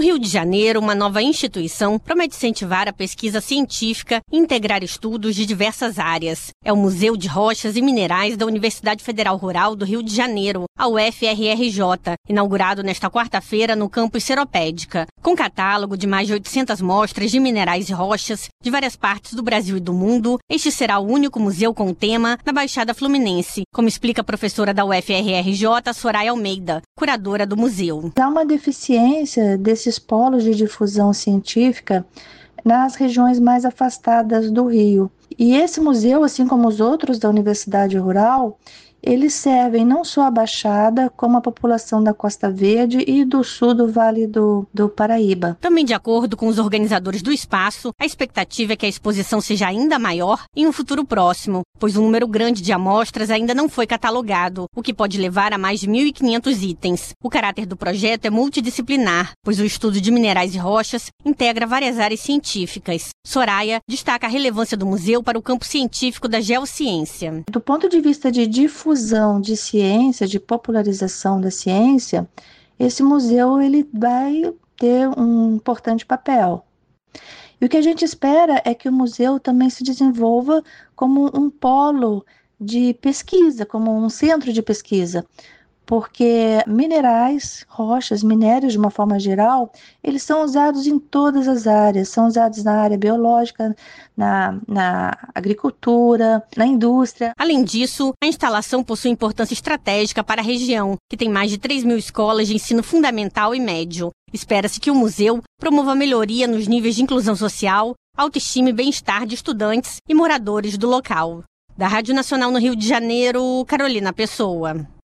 Rio de Janeiro, uma nova instituição promete incentivar a pesquisa científica e integrar estudos de diversas áreas. É o Museu de Rochas e Minerais da Universidade Federal Rural do Rio de Janeiro, a UFRRJ, inaugurado nesta quarta-feira no campus Seropédica. Com catálogo de mais de 800 mostras de minerais e rochas de várias partes do Brasil e do mundo, este será o único museu com o tema na Baixada Fluminense, como explica a professora da UFRRJ, Soraya Almeida, curadora do museu. Há uma deficiência desses polos de difusão científica nas regiões mais afastadas do Rio. E esse museu, assim como os outros da Universidade Rural, eles servem não só a Baixada, como a população da Costa Verde e do sul do Vale do Paraíba. Também de acordo com os organizadores do espaço, a expectativa é que a exposição seja ainda maior em um futuro próximo, pois um número grande de amostras ainda não foi catalogado, o que pode levar a mais de 1.500 itens. O caráter do projeto é multidisciplinar, pois o estudo de minerais e rochas integra várias áreas científicas. Soraya destaca a relevância do museu para o campo científico da geociência. Do ponto de vista de difusão de ciência, de popularização da ciência, esse museu ele vai ter um importante papel. E o que a gente espera é que o museu também se desenvolva como um polo de pesquisa, como um centro de pesquisa, porque minerais, rochas, minérios de uma forma geral, eles são usados em todas as áreas, são usados na área biológica, na agricultura, na indústria. Além disso, a instalação possui importância estratégica para a região, que tem mais de 3.000 escolas de ensino fundamental e médio. Espera-se que o museu promova melhoria nos níveis de inclusão social, autoestima e bem-estar de estudantes e moradores do local. Da Rádio Nacional no Rio de Janeiro, Carolina Pessoa.